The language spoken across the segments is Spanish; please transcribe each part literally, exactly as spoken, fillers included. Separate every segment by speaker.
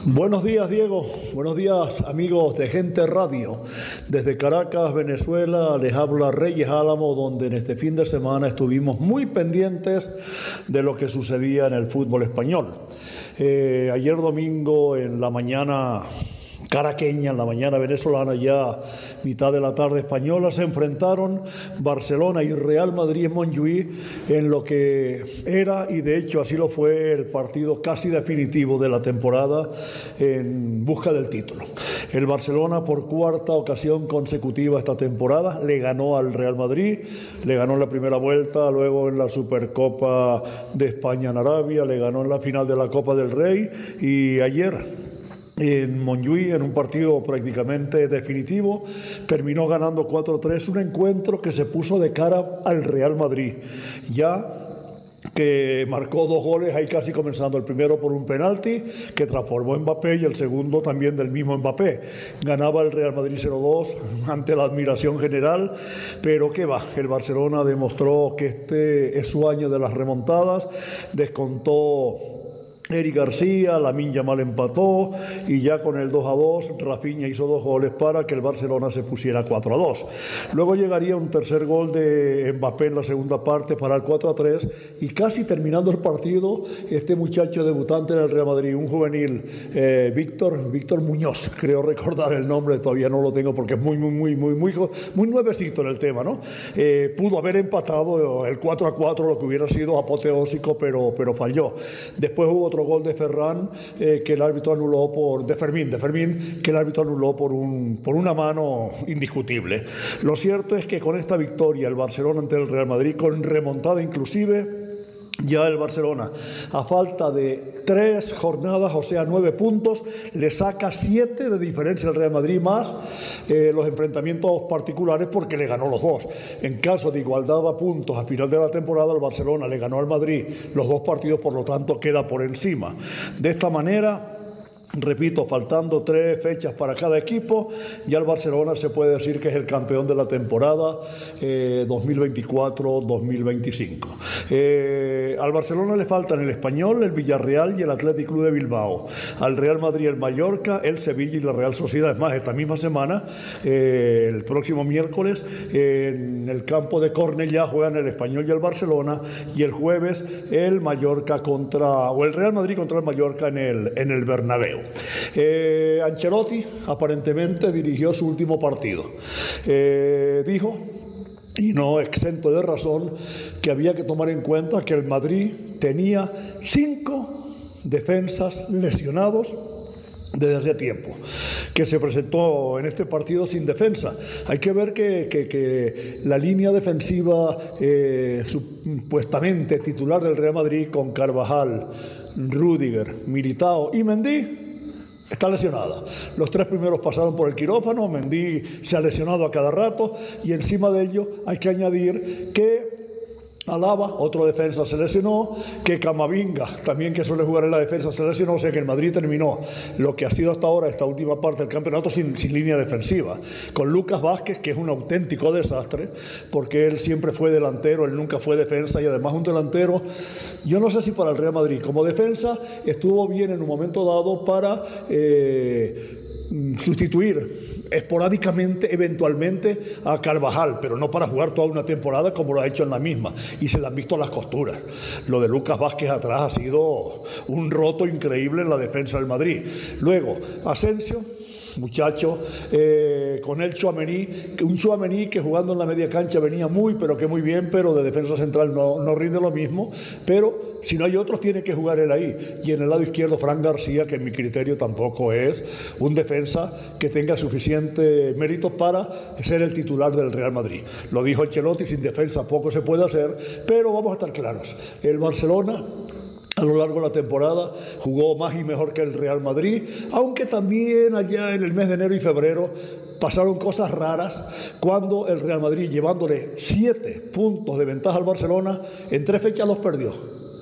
Speaker 1: Buenos días, Diego. Buenos días, amigos de Gente Radio. Desde Caracas, Venezuela, les habla Reyes Álamo, donde en este fin de semana estuvimos muy pendientes de lo que sucedía en el fútbol español. Eh, ayer domingo en la mañana caraqueña, en la mañana venezolana, ya mitad de la tarde española, se enfrentaron Barcelona y Real Madrid en Montjuïc en lo que era, y de hecho así lo fue, el partido casi definitivo de la temporada en busca del título. El Barcelona, por cuarta ocasión consecutiva esta temporada, le ganó al Real Madrid, le ganó en la primera vuelta, luego en la Supercopa de España en Arabia, le ganó en la final de la Copa del Rey, y ayer en Montjuïc, en un partido prácticamente definitivo, terminó ganando cuatro a tres, un encuentro que se puso de cara al Real Madrid, ya que marcó dos goles ahí casi comenzando, el primero por un penalti que transformó Mbappé y el segundo también del mismo Mbappé. Ganaba el Real Madrid cero dos ante la admiración general, pero qué va, el Barcelona demostró que este es su año de las remontadas, descontó Eric García, Lamine Yamal empató, y ya con el dos a dos Rafinha hizo dos goles para que el Barcelona se pusiera cuatro a dos. Luego llegaría un tercer gol de Mbappé en la segunda parte para el cuatro a tres, y casi terminando el partido, este muchacho debutante en el Real Madrid, un juvenil, eh, Víctor, Víctor Muñoz, creo recordar el nombre, todavía no lo tengo porque es muy, muy, muy, muy, muy, muy nuevecito en el tema, ¿no? Eh, pudo haber empatado el cuatro a cuatro, lo que hubiera sido apoteósico, pero, pero falló. Después hubo otro gol de Ferran eh, que el árbitro anuló por de Fermín, de Fermín que el árbitro anuló por un por una mano indiscutible. Lo cierto es que con esta victoria el Barcelona ante el Real Madrid, con remontada inclusive, ya el Barcelona, a falta de tres jornadas, o sea, nueve puntos, le saca siete de diferencia al Real Madrid, más eh, los enfrentamientos particulares, porque le ganó los dos. En caso de igualdad a puntos a final de la temporada, el Barcelona le ganó al Madrid los dos partidos, por lo tanto queda por encima. De esta manera, repito, faltando tres fechas para cada equipo, ya el Barcelona se puede decir que es el campeón de la temporada eh, dos mil veinticuatro dos mil veinticinco. Eh, al Barcelona le faltan el Español, el Villarreal y el Athletic Club de Bilbao. Al Real Madrid el Mallorca, el Sevilla y la Real Sociedad. Es más, esta misma semana, eh, el próximo miércoles, eh, en el campo de Cornellá juegan el Español y el Barcelona, y el jueves el Mallorca contra, o el Real Madrid contra el Mallorca en el, en el Bernabéu. Eh, Ancelotti aparentemente dirigió su último partido. Eh, dijo, y no exento de razón, que había que tomar en cuenta que el Madrid tenía cinco defensas lesionados desde hace tiempo, que se presentó en este partido sin defensa. Hay que ver que, que, que la línea defensiva eh, supuestamente titular del Real Madrid, con Carvajal, Rüdiger, Militao y Mendy, está lesionada. Los tres primeros pasaron por el quirófano, Mendy se ha lesionado a cada rato, y encima de ello hay que añadir que Alaba, otro defensa, se lesionó, que Camavinga, también que suele jugar en la defensa, se lesionó, o sea que el Madrid terminó lo que ha sido hasta ahora esta última parte del campeonato sin, sin línea defensiva, con Lucas Vázquez, que es un auténtico desastre, porque él siempre fue delantero, él nunca fue defensa, y además un delantero, yo no sé si para el Real Madrid, como defensa estuvo bien en un momento dado para eh, sustituir esporádicamente, eventualmente, a Carvajal, pero no para jugar toda una temporada como lo ha hecho en la misma, y se le han visto las costuras. Lo de Lucas Vázquez atrás ha sido un roto increíble en la defensa del Madrid. Luego, Asensio, muchacho, eh, con el Tchouaméni, un Tchouaméni que jugando en la media cancha venía muy, pero que muy bien, pero de defensa central no, no rinde lo mismo, pero si no hay otros tiene que jugar él ahí. Y en el lado izquierdo, Fran García, que en mi criterio tampoco es un defensa que tenga suficiente mérito para ser el titular del Real Madrid. Lo dijo Ancelotti, sin defensa poco se puede hacer, pero vamos a estar claros, el Barcelona a lo largo de la temporada jugó más y mejor que el Real Madrid, aunque también allá en el mes de enero y febrero pasaron cosas raras cuando el Real Madrid, llevándole siete puntos de ventaja al Barcelona, en tres fechas los perdió.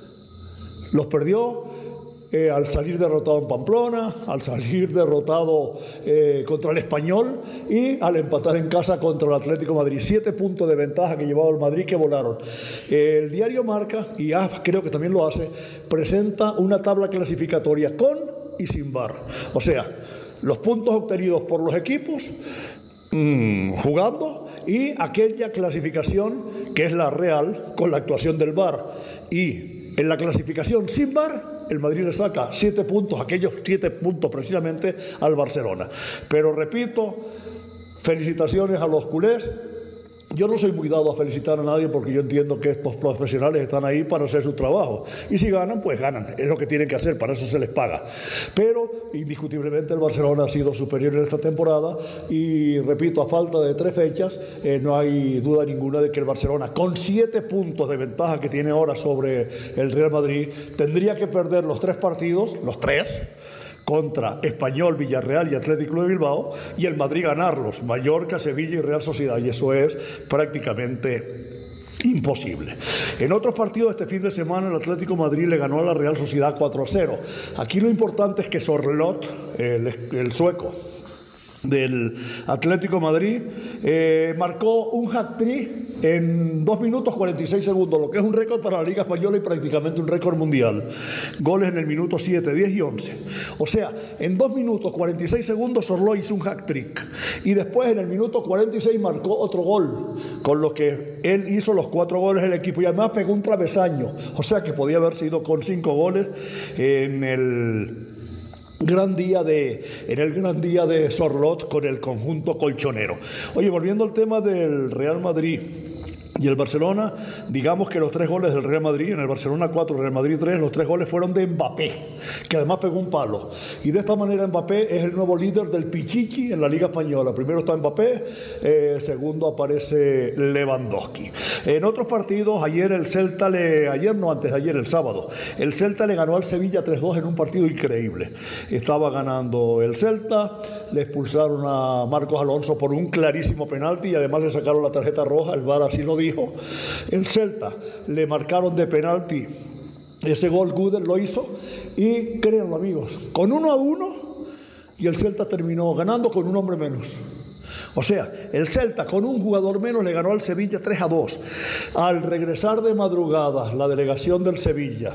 Speaker 1: Los perdió eh, al salir derrotado en Pamplona, al salir derrotado eh, contra el Español y al empatar en casa contra el Atlético de Madrid. Siete puntos de ventaja que llevaba el Madrid que volaron. Eh, el diario Marca, y ah, creo que también lo hace, presenta una tabla clasificatoria con y sin V A R. O sea, los puntos obtenidos por los equipos mmm, jugando y aquella clasificación que es la real con la actuación del V A R. Y en la clasificación sin V A R, el Madrid le saca siete puntos, aquellos siete puntos precisamente al Barcelona. Pero repito, felicitaciones a los culés. Yo no soy muy dado a felicitar a nadie porque yo entiendo que estos profesionales están ahí para hacer su trabajo. Y si ganan, pues ganan. Es lo que tienen que hacer, para eso se les paga. Pero indiscutiblemente el Barcelona ha sido superior en esta temporada y, repito, a falta de tres fechas, eh, no hay duda ninguna de que el Barcelona, con siete puntos de ventaja que tiene ahora sobre el Real Madrid, tendría que perder los tres partidos, los tres, contra Español, Villarreal y Athletic Club de Bilbao, y el Madrid ganarlos, Mallorca, Sevilla y Real Sociedad, y eso es prácticamente imposible. En otros partidos este fin de semana el Atlético de Madrid le ganó a la Real Sociedad cuatro a cero. Aquí lo importante es que Sorloth, el, el sueco del Atlético de Madrid, eh, marcó un hat-trick en dos minutos cuarenta y seis segundos, lo que es un récord para la Liga Española y prácticamente un récord mundial. Goles en el minuto siete, diez y once. O sea, en dos minutos cuarenta y seis segundos Sorloth hizo un hat-trick y después en el minuto cuarenta y seis marcó otro gol, con lo que él hizo los cuatro goles del equipo y además pegó un travesaño, o sea que podía haber sido con cinco goles en el Gran día de, en el gran día de Sorloth con el conjunto colchonero. Oye, volviendo al tema del Real Madrid y el Barcelona, digamos que los tres goles del Real Madrid, en el Barcelona cuatro, Real Madrid tres, los tres goles fueron de Mbappé, que además pegó un palo. Y de esta manera Mbappé es el nuevo líder del Pichichi en la Liga Española. Primero está Mbappé, eh, segundo aparece Lewandowski. En otros partidos, ayer el Celta, le, ayer no, antes de ayer, el sábado, el Celta le ganó al Sevilla tres dos en un partido increíble. Estaba ganando el Celta, le expulsaron a Marcos Alonso por un clarísimo penalti y además le sacaron la tarjeta roja, el V A R así lo dijo. El Celta le marcaron de penalti ese gol, Gudel lo hizo y créanlo amigos, con uno a uno y el Celta terminó ganando con un hombre menos. O sea, el Celta con un jugador menos le ganó al Sevilla tres a dos. Al regresar de madrugada la delegación del Sevilla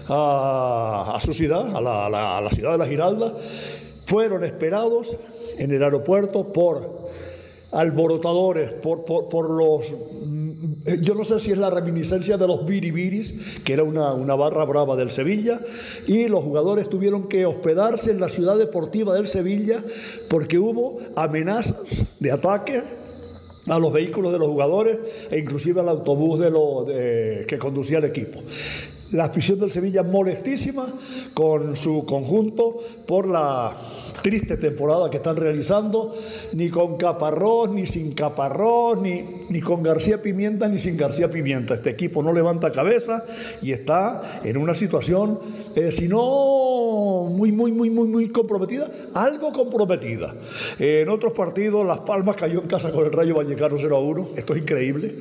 Speaker 1: a, a su ciudad, a la, a, la, a la ciudad de La Giralda, fueron esperados en el aeropuerto por alborotadores, por, por, por los, yo no sé si es la reminiscencia de los biribiris, que era una, una barra brava del Sevilla, y los jugadores tuvieron que hospedarse en la ciudad deportiva del Sevilla porque hubo amenazas de ataque a los vehículos de los jugadores e inclusive al autobús de lo, de, que conducía el equipo. La afición del Sevilla molestísima con su conjunto por la triste temporada que están realizando, ni con Caparrós, ni sin Caparrós, ni, ni con García Pimienta, ni sin García Pimienta. Este equipo no levanta cabeza y está en una situación, eh, si no muy, muy, muy, muy, muy comprometida, algo comprometida. Eh, en otros partidos, Las Palmas cayó en casa con el Rayo Vallecano cero a uno. Esto es increíble.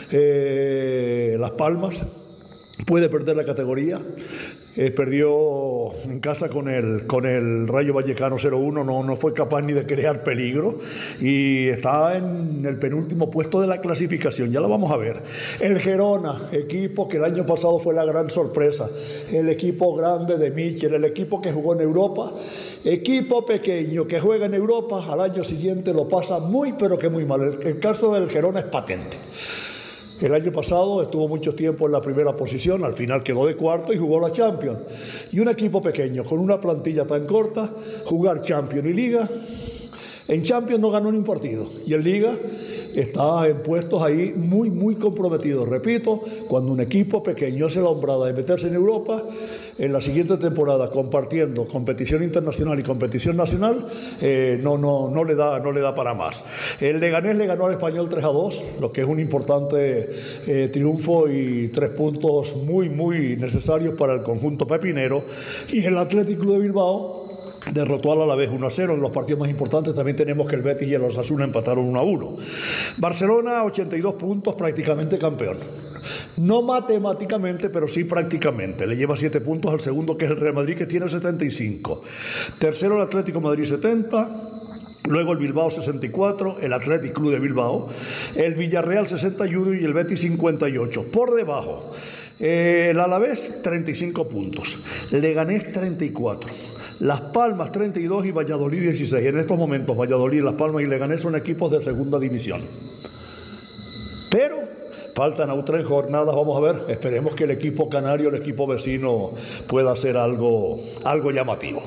Speaker 1: Eh, Las Palmas puede perder la categoría. Eh, perdió en casa con el, con el Rayo Vallecano cero uno, no, no fue capaz ni de crear peligro y está en el penúltimo puesto de la clasificación, ya lo vamos a ver. El Girona, equipo que el año pasado fue la gran sorpresa, el equipo grande de Michel, el equipo que jugó en Europa, equipo pequeño que juega en Europa, al año siguiente lo pasa muy pero que muy mal. El, el caso del Girona es patente. El año pasado estuvo mucho tiempo en la primera posición, al final quedó de cuarto y jugó la Champions. Y un equipo pequeño, con una plantilla tan corta, jugar Champions y Liga, en Champions no ganó ni un partido. Y en Liga está en puestos ahí muy, muy comprometidos. Repito, cuando un equipo pequeño hace la hombrada de meterse en Europa, en la siguiente temporada, compartiendo competición internacional y competición nacional, eh, no, no, no, le da, no le da para más. El Leganés le ganó al Español tres a dos, lo que es un importante eh, triunfo y tres puntos muy, muy necesarios para el conjunto pepinero. Y el Athletic Club de Bilbao derrotó al Alavés uno a cero. En los partidos más importantes también tenemos que el Betis y el Osasuna empataron uno a uno. Barcelona, ochenta y dos puntos, prácticamente campeón. No matemáticamente, pero sí prácticamente. Le lleva siete puntos al segundo, que es el Real Madrid, que tiene setenta y cinco. Tercero el Atlético de Madrid, setenta. Luego el Bilbao sesenta y cuatro, el Athletic Club de Bilbao, el Villarreal sesenta y uno y el Betis cincuenta y ocho. Por debajo, eh, el Alavés treinta y cinco puntos, Leganés treinta y cuatro, Las Palmas treinta y dos y Valladolid dieciséis. En estos momentos Valladolid, Las Palmas y Leganés son equipos de segunda división. Pero faltan aún tres jornadas, vamos a ver, esperemos que el equipo canario, el equipo vecino, pueda hacer algo, algo llamativo.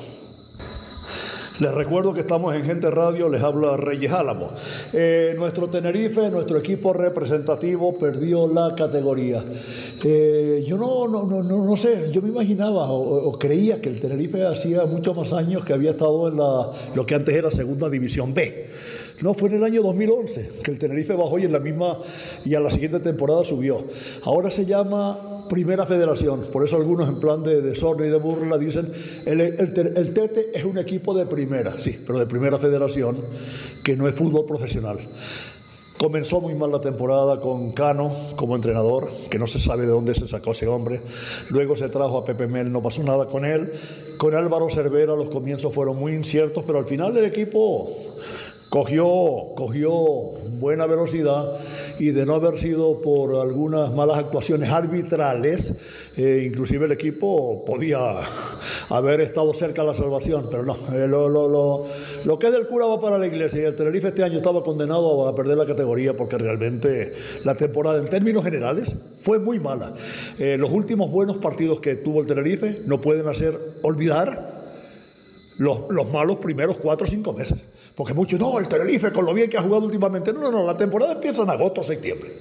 Speaker 1: Les recuerdo que estamos en Gente Radio, les habla Reyes Álamo. Eh, nuestro Tenerife, nuestro equipo representativo, perdió la categoría. Eh, yo no, no, no, no, no sé, yo me imaginaba o, o creía que el Tenerife hacía muchos más años que había estado en la, lo que antes era Segunda División B. No, fue en el año dos mil once que el Tenerife bajó y en la misma y a la siguiente temporada subió. Ahora se llama Primera Federación, por eso algunos en plan de, de sorna y de burla dicen el, el, el, el Tete es un equipo de primera, sí, pero de Primera Federación, que no es fútbol profesional. Comenzó muy mal la temporada con Cano como entrenador, que no se sabe de dónde se sacó ese hombre. Luego se trajo a Pepe Mel, no pasó nada con él. Con Álvaro Cervera los comienzos fueron muy inciertos, pero al final el equipo Cogió, cogió buena velocidad y de no haber sido por algunas malas actuaciones arbitrales, eh, inclusive el equipo podía haber estado cerca de la salvación, pero no, eh, lo, lo, lo, lo que es del cura va para la iglesia y el Tenerife este año estaba condenado a perder la categoría porque realmente la temporada en términos generales fue muy mala. Eh, los últimos buenos partidos que tuvo el Tenerife no pueden hacer olvidar Los, los malos primeros cuatro o cinco meses. Porque muchos, no, el Tenerife con lo bien que ha jugado últimamente. No, no, no, la temporada empieza en agosto o septiembre.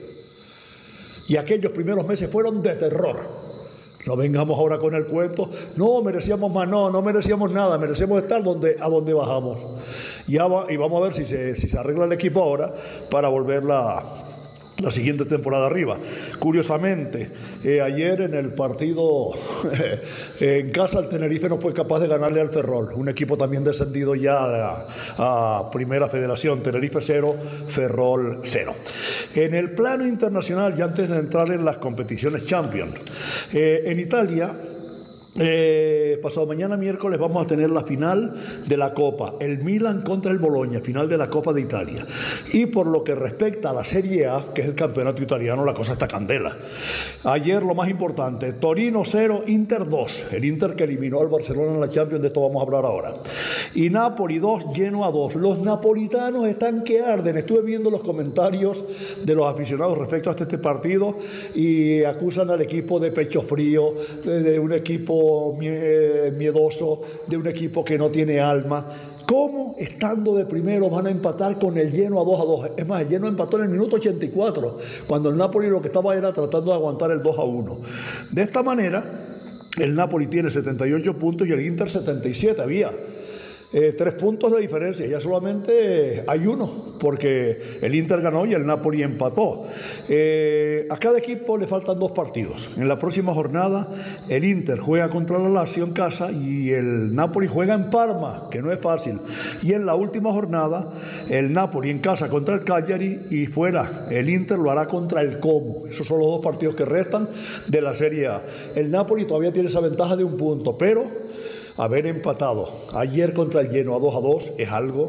Speaker 1: Y aquellos primeros meses fueron de terror. No vengamos ahora con el cuento, no, merecíamos más, no, no merecíamos nada, merecíamos estar donde, a donde bajamos. Y, va, y vamos a ver si se, si se arregla el equipo ahora para volverla la siguiente temporada arriba. Curiosamente, eh, ayer en el partido eh, en casa el Tenerife no fue capaz de ganarle al Ferrol, un equipo también descendido ya a, a Primera Federación. Tenerife cero, Ferrol cero. En el plano internacional, ya antes de entrar en las competiciones Champions, eh, en Italia, Eh, pasado mañana miércoles vamos a tener la final de la Copa, el Milan contra el Bologna, final de la Copa de Italia. Y por lo que respecta a la Serie A, que es el campeonato italiano, la cosa está candela. Ayer lo más importante, Torino cero, Inter dos, el Inter que eliminó al Barcelona en la Champions, de esto vamos a hablar ahora. Y Napoli dos, Genoa dos. Los napolitanos están que arden. Estuve viendo los comentarios de los aficionados respecto a este partido y acusan al equipo de pecho frío, de, de un equipo miedoso, de un equipo que no tiene alma. ¿Cómo, estando de primero, van a empatar con el Genoa dos a dos? Es más, el Genoa empató en el minuto ochenta y cuatro, cuando el Napoli lo que estaba era tratando de aguantar el dos a uno. De esta manera, el Napoli tiene setenta y ocho puntos y el Inter setenta y siete. Había Eh, tres puntos de diferencia, ya solamente hay uno, porque el Inter ganó y el Napoli empató. Eh, a cada equipo le faltan dos partidos. En la próxima jornada el Inter juega contra la Lazio en casa y el Napoli juega en Parma, que no es fácil. Y en la última jornada el Napoli en casa contra el Cagliari y fuera el Inter lo hará contra el Como. Esos son los dos partidos que restan de la Serie A. El Napoli todavía tiene esa ventaja de un punto, pero haber empatado ayer contra el Genoa dos a dos es algo,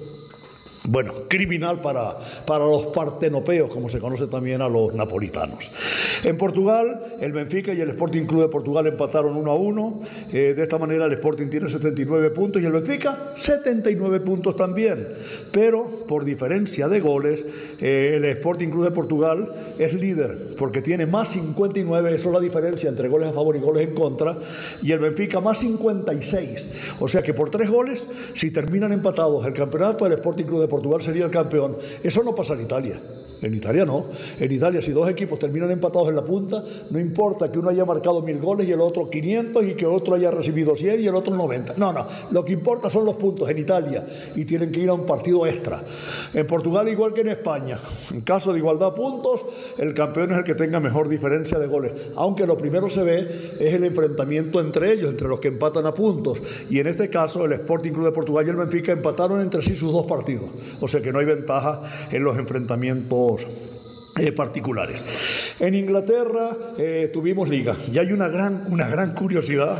Speaker 1: bueno, criminal para, para los partenopeos, como se conoce también a los napolitanos. En Portugal, el Benfica y el Sporting Club de Portugal empataron uno a uno. Eh, de esta manera el Sporting tiene setenta y nueve puntos y el Benfica setenta y nueve puntos también. Pero por diferencia de goles, eh, el Sporting Club de Portugal es líder porque tiene más cincuenta y nueve, eso es la diferencia entre goles a favor y goles en contra, y el Benfica más cincuenta y seis. O sea que por tres goles, si terminan empatados el campeonato, el Sporting Club de Portugal sería el campeón. Eso no pasa en Italia. En Italia no. En Italia, si dos equipos terminan empatados en la punta, no importa que uno haya marcado mil goles y el otro quinientos y que otro haya recibido cien y el otro noventa. No, no. Lo que importa son los puntos en Italia y tienen que ir a un partido extra. En Portugal, igual que en España, en caso de igualdad de puntos, el campeón es el que tenga mejor diferencia de goles. Aunque lo primero se ve es el enfrentamiento entre ellos, entre los que empatan a puntos. Y en este caso, el Sporting Club de Portugal y el Benfica empataron entre sí sus dos partidos. O sea que no hay ventaja en los enfrentamientos Eh, particulares. En Inglaterra eh, tuvimos liga y hay una gran, una gran curiosidad,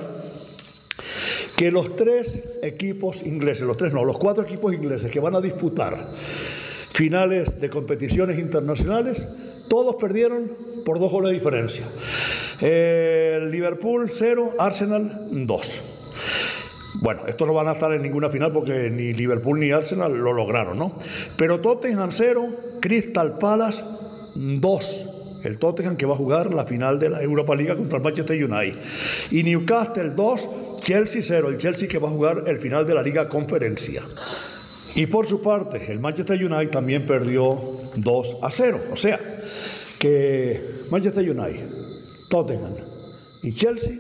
Speaker 1: que los tres equipos ingleses, los tres no, los cuatro equipos ingleses que van a disputar finales de competiciones internacionales, todos perdieron por dos goles de diferencia. Eh, Liverpool cero, Arsenal dos. Bueno, estos no van a estar en ninguna final porque ni Liverpool ni Arsenal lo lograron, ¿no? Pero Tottenham cero, Crystal Palace dos. El Tottenham que va a jugar la final de la Europa League contra el Manchester United. Y Newcastle dos, Chelsea cero. El Chelsea que va a jugar el final de la Liga Conferencia. Y por su parte, el Manchester United también perdió dos a cero. O sea, que Manchester United, Tottenham y Chelsea,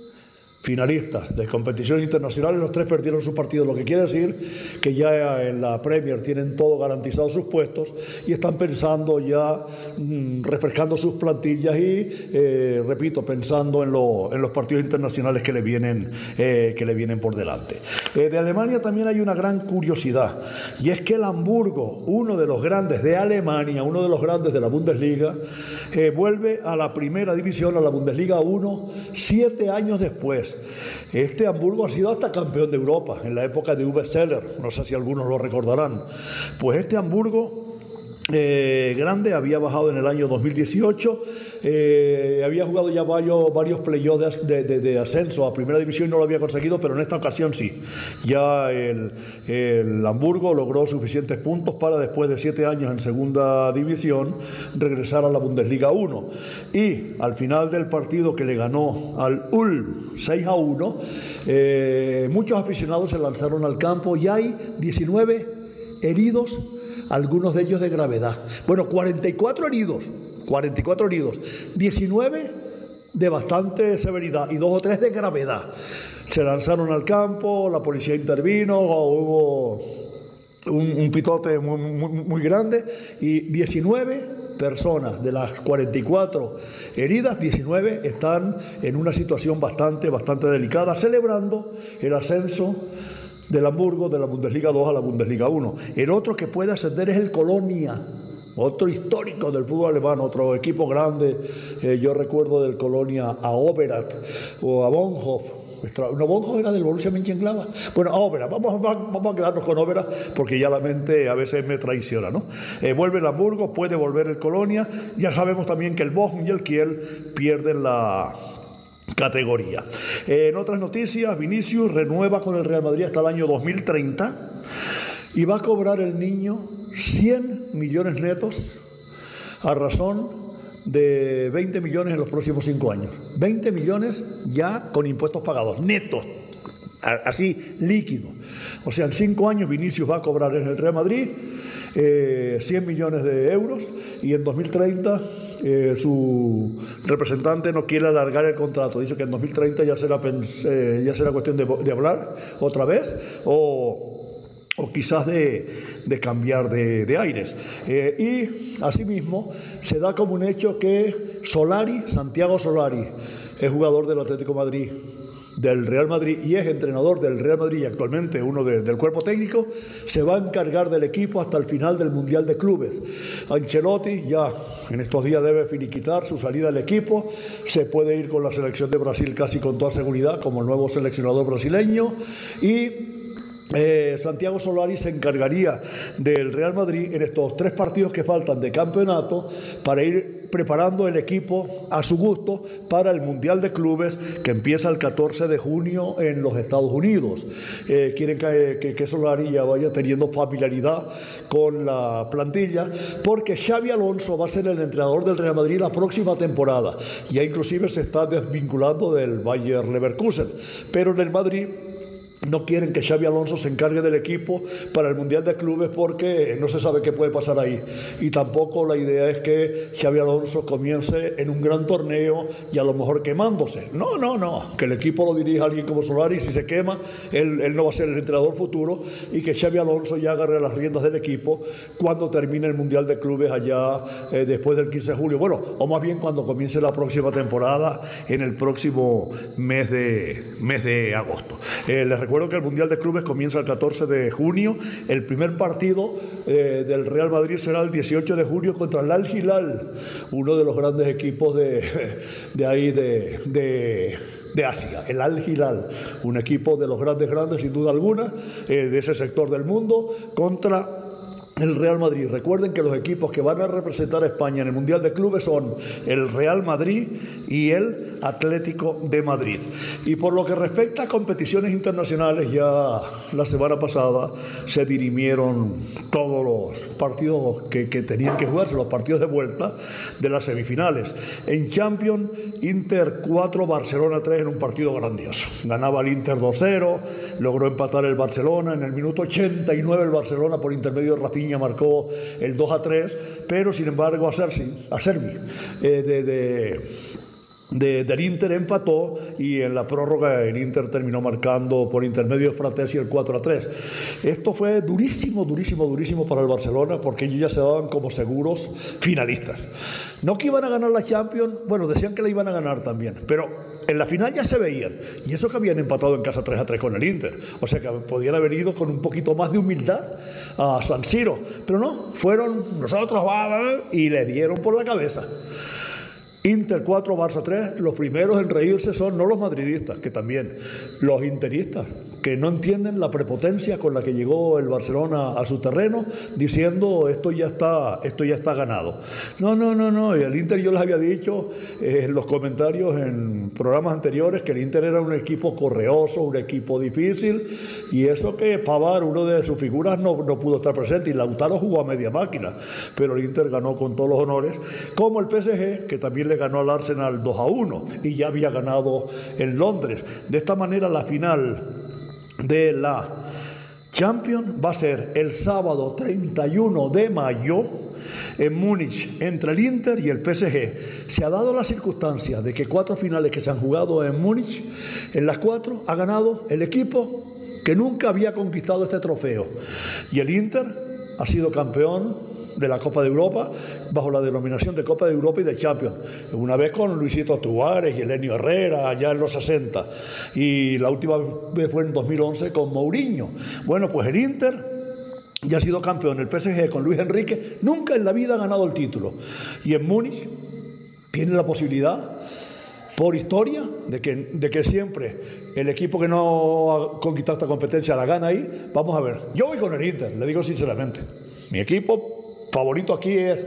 Speaker 1: finalistas de competiciones internacionales, los tres perdieron sus partidos, lo que quiere decir que ya en la Premier tienen todo garantizado sus puestos y están pensando ya, mmm, refrescando sus plantillas y, eh, repito, pensando en, lo, en los partidos internacionales que le vienen, eh, que le vienen por delante. Eh, de Alemania también hay una gran curiosidad, y es que el Hamburgo, uno de los grandes de Alemania, uno de los grandes de la Bundesliga, eh, vuelve a la primera división, a la Bundesliga uno, siete años después. Este Hamburgo ha sido hasta campeón de Europa en la época de Uwe Seeler, no sé si algunos lo recordarán. Pues este Hamburgo eh, grande había bajado en el año dos mil dieciocho, eh, había jugado ya varios, varios playoffs de, de, de ascenso a primera división y no lo había conseguido, pero en esta ocasión sí. Ya el, el Hamburgo logró suficientes puntos para, después de siete años en segunda división, regresar a la Bundesliga uno. Y al final del partido, que le ganó al Ulm seis a uno, eh, muchos aficionados se lanzaron al campo y hay diecinueve heridos, algunos de ellos de gravedad. Bueno, cuarenta y cuatro heridos, cuarenta y cuatro heridos, diecinueve de bastante severidad y dos o tres de gravedad. Se lanzaron al campo, la policía intervino, hubo un, un pitote muy, muy, muy grande y diecinueve personas de las cuarenta y cuatro heridas, diecinueve están en una situación bastante, bastante delicada, celebrando el ascenso del Hamburgo de la Bundesliga dos a la Bundesliga uno. El otro que puede ascender es el Colonia, otro histórico del fútbol alemán, otro equipo grande. Eh, yo recuerdo del Colonia a Overath o a Bonhoff. No, Bonhoff era del Borussia Mönchengladbach. Bueno, a Overath, vamos, vamos a quedarnos con Overath porque ya la mente a veces me traiciona, ¿no? Eh, vuelve el Hamburgo, puede volver el Colonia. Ya sabemos también que el Bochum y el Kiel pierden la categoría. Eh, en otras noticias, Vinicius renueva con el Real Madrid hasta el año dos mil treinta y va a cobrar el niño cien millones netos a razón de veinte millones en los próximos cinco años. veinte millones ya con impuestos pagados, netos, así líquido. O sea, en cinco años Vinicius va a cobrar en el Real Madrid eh, cien millones de euros y en dos mil treinta eh, su representante no quiere alargar el contrato. Dice que en dos mil treinta ya será, eh, ya será cuestión de, de hablar otra vez o... o quizás de, de cambiar de, de aires. Eh, y asimismo se da como un hecho que Solari, Santiago Solari, es jugador del Atlético de Madrid, del Real Madrid y es entrenador del Real Madrid y actualmente uno de, del cuerpo técnico, se va a encargar del equipo hasta el final del Mundial de Clubes. Ancelotti ya en estos días debe finiquitar su salida del equipo, se puede ir con la selección de Brasil casi con toda seguridad como el nuevo seleccionador brasileño y Eh, Santiago Solari se encargaría del Real Madrid en estos tres partidos que faltan de campeonato para ir preparando el equipo a su gusto para el Mundial de Clubes que empieza el catorce de junio en los Estados Unidos. Eh, quieren que, que, que Solari ya vaya teniendo familiaridad con la plantilla porque Xabi Alonso va a ser el entrenador del Real Madrid la próxima temporada. Ya inclusive se está desvinculando del Bayer Leverkusen, pero en el Madrid no quieren que Xabi Alonso se encargue del equipo para el Mundial de Clubes porque no se sabe qué puede pasar ahí. Y tampoco la idea es que Xabi Alonso comience en un gran torneo y a lo mejor quemándose. No, no, no. Que el equipo lo dirija alguien como Solari y si se quema, él, él no va a ser el entrenador futuro y que Xabi Alonso ya agarre las riendas del equipo cuando termine el Mundial de Clubes allá eh, después del quince de julio. Bueno, o más bien cuando comience la próxima temporada en el próximo mes de, mes de agosto. Eh, les recuerdo que el Mundial de Clubes comienza el catorce de junio. El primer partido eh, del Real Madrid será el dieciocho de julio contra el Al Hilal, uno de los grandes equipos de, de ahí de, de, de Asia, el Al Hilal, un equipo de los grandes grandes sin duda alguna, eh, de ese sector del mundo, contra el Real Madrid. Recuerden que los equipos que van a representar a España en el Mundial de Clubes son el Real Madrid y el Atlético de Madrid. Y por lo que respecta a competiciones internacionales, ya la semana pasada se dirimieron todos los partidos que, que tenían que jugarse, los partidos de vuelta de las semifinales. En Champions, Inter cuatro, Barcelona tres en un partido grandioso. Ganaba el Inter dos cero, logró empatar el Barcelona. En el minuto ochenta y nueve el Barcelona, por intermedio de Rafinha, marcó el dos a tres, pero sin embargo Acerbi, Acerbi eh, de, de, de, del Inter empató, y en la prórroga el Inter terminó marcando por intermedio de Fratesi el cuatro a tres. Esto fue durísimo, durísimo, durísimo para el Barcelona, porque ellos ya se daban como seguros finalistas. No que iban a ganar la Champions, bueno, decían que la iban a ganar también, pero en la final ya se veían, y eso que habían empatado en casa tres a tres con el Inter, o sea que podían haber ido con un poquito más de humildad a San Siro, pero no, fueron nosotros, y le dieron por la cabeza. Inter cuatro, Barça tres, los primeros en reírse son no los madridistas, que también, los interistas, que no entienden la prepotencia con la que llegó el Barcelona a su terreno, diciendo esto ya está, esto ya está ganado. No, no, no, no, y el Inter, yo les había dicho eh, en los comentarios en programas anteriores que el Inter era un equipo correoso, un equipo difícil, y eso que Pavard, uno de sus figuras, no, no pudo estar presente, y Lautaro jugó a media máquina, pero el Inter ganó con todos los honores, como el P S G, que también le ganó al Arsenal dos a uno, y ya había ganado en Londres. De esta manera, la final de la Champions va a ser el sábado treinta y uno de mayo en Múnich, entre el Inter y el P S G. Se ha dado la circunstancia de que cuatro finales que se han jugado en Múnich, en las cuatro ha ganado el equipo que nunca había conquistado este trofeo, y el Inter ha sido campeón de la Copa de Europa bajo la denominación de Copa de Europa y de Champions, una vez con Luisito Tuárez y Elenio Herrera allá en los sesenta, y la última vez fue en dos mil once con Mourinho. Bueno, pues el Inter ya ha sido campeón, el P S G con Luis Enrique nunca en la vida ha ganado el título, y en Múnich tiene la posibilidad, por historia, de que, de que siempre el equipo que no ha conquistado esta competencia la gana ahí. Vamos a ver, yo voy con el Inter, le digo sinceramente, mi equipo favorito aquí es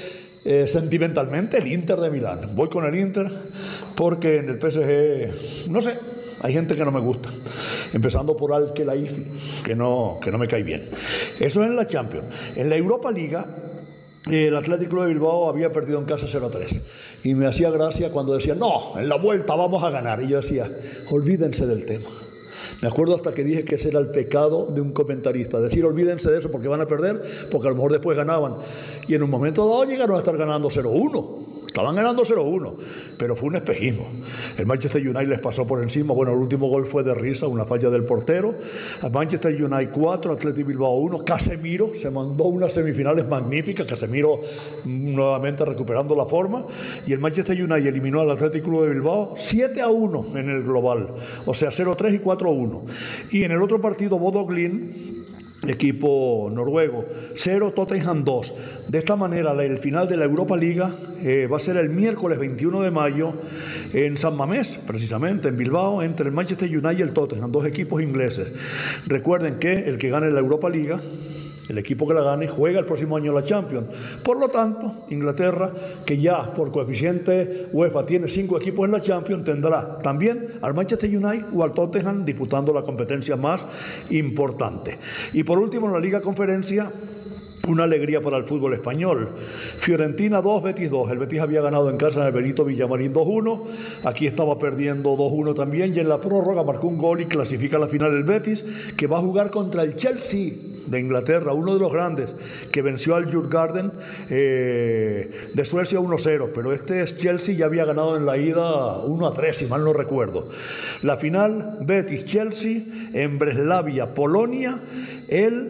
Speaker 1: eh, sentimentalmente el Inter de Milán. Voy con el Inter porque en el P S G, no sé, hay gente que no me gusta, empezando por Al-Khelaifi, que no, que no me cae bien. Eso es en la Champions. En la Europa Liga, el Athletic Club de Bilbao había perdido en casa cero a tres, y me hacía gracia cuando decían, no, en la vuelta vamos a ganar, y yo decía, olvídense del tema. Me acuerdo hasta que dije que ese era el pecado de un comentarista, decir olvídense de eso porque van a perder, porque a lo mejor después ganaban, y en un momento dado llegaron a estar ganando cero uno, estaban ganando cero uno, pero fue un espejismo. El Manchester United les pasó por encima. Bueno, el último gol fue de risa, una falla del portero. A Manchester United cuatro, Athletic Bilbao uno. Casemiro se mandó unas semifinales magníficas, Casemiro nuevamente recuperando la forma, y el Manchester United eliminó al Athletic Club de Bilbao siete a uno en el global, o sea cero tres y cuatro a uno. Y en el otro partido, Bodo Glimt, equipo noruego, cero, Tottenham dos. De esta manera, el final de la Europa Liga eh, va a ser el miércoles veintiuno de mayo en San Mamés, precisamente en Bilbao, entre el Manchester United y el Tottenham, dos equipos ingleses. Recuerden que el que gane la Europa Liga, el equipo que la gane, juega el próximo año la Champions. Por lo tanto, Inglaterra, que ya por coeficiente UEFA tiene cinco equipos en la Champions, tendrá también al Manchester United o al Tottenham disputando la competencia más importante. Y por último, en la Liga Conferencia, una alegría para el fútbol español. Fiorentina dos, Betis dos. El Betis había ganado en casa en el Benito Villamarín dos uno. Aquí estaba perdiendo dos uno también, y en la prórroga marcó un gol y clasifica a la final el Betis, que va a jugar contra el Chelsea de Inglaterra, uno de los grandes, que venció al Djurgården eh, de Suecia uno cero, pero este es Chelsea, ya había ganado en la ida uno a tres, si mal no recuerdo. La final, Betis-Chelsea en Breslavia, Polonia, el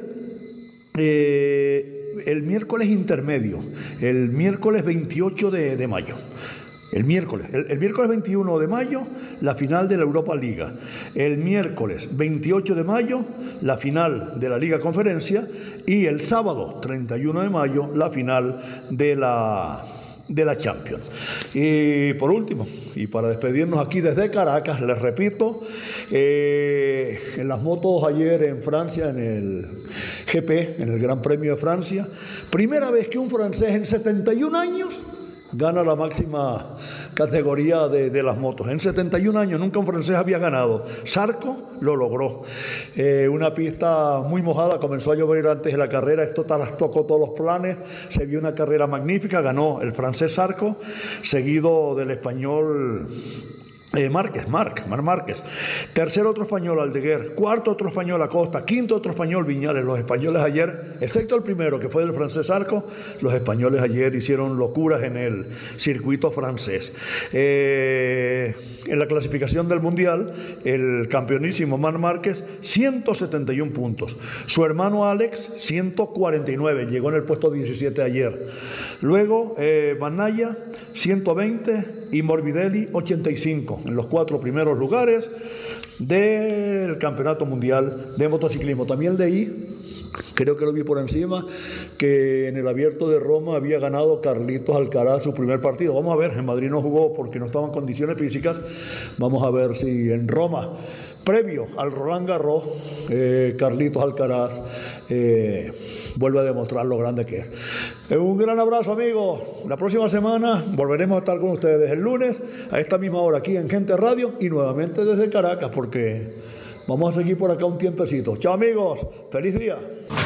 Speaker 1: Eh, el miércoles intermedio, el miércoles veintiocho de, de mayo. El miércoles, el, el miércoles veintiuno de mayo, la final de la Europa Liga. El miércoles veintiocho de mayo, la final de la Liga Conferencia. Y el sábado treinta y uno de mayo, la final de la de la Champions. Y por último, y para despedirnos aquí desde Caracas, les repito, eh, en las motos ayer en Francia, en el G P, en el Gran Premio de Francia, primera vez que un francés en setenta y un años gana la máxima categoría de, de las motos. En setenta y un años nunca un francés había ganado. Zarco lo logró. Eh, una pista muy mojada, comenzó a llover antes de la carrera, esto trastocó todos los planes, se vio una carrera magnífica, ganó el francés Zarco, seguido del español Eh, Márquez, Marc, Marc Márquez. Tercero otro español, Aldeguer. Cuarto otro español, Acosta. Quinto otro español, Viñales. Los españoles ayer, excepto el primero que fue del francés Zarco, los españoles ayer hicieron locuras en el circuito francés. Eh, en la clasificación del Mundial, el campeonísimo Marc Márquez, ciento setenta y un puntos. Su hermano Alex, ciento cuarenta y nueve. Llegó en el puesto diecisiete ayer. Luego, eh, Bagnaia, ciento veinte y Morbidelli, ochenta y cinco. En los cuatro primeros lugares del Campeonato Mundial de Motociclismo. También leí, creo que lo vi por encima, que en el Abierto de Roma había ganado Carlitos Alcaraz su primer partido. Vamos a ver, en Madrid no jugó porque no estaba en condiciones físicas. Vamos a ver si en Roma, previo al Roland Garros, eh, Carlitos Alcaraz eh, vuelve a demostrar lo grande que es. Eh, un gran abrazo, amigos. La próxima semana volveremos a estar con ustedes el lunes a esta misma hora aquí en Gente Radio y nuevamente desde Caracas porque vamos a seguir por acá un tiempecito. Chao, amigos. Feliz día.